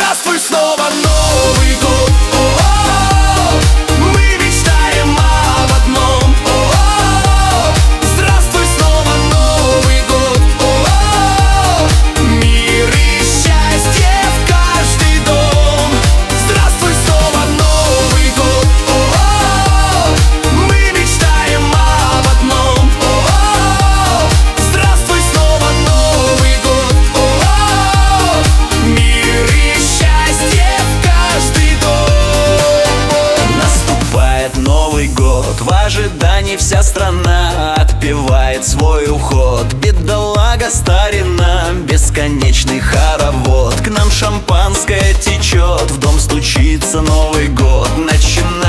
Здравствуй снова, Новый год. Мы мечтаем об одном. Здравствуй снова, Новый год. Мир и счастье в каждый дом. Здравствуй снова, Новый год. Мы мечтаем об одном. Здравствуй снова, Новый год. Мир и счастье в каждый дом. Наступает Новый год, в ожидании вся страна отпевает свой уход. Бедолага старина, бесконечный хоровод. К нам шампанское течет, в дом стучится Новый год. Начинается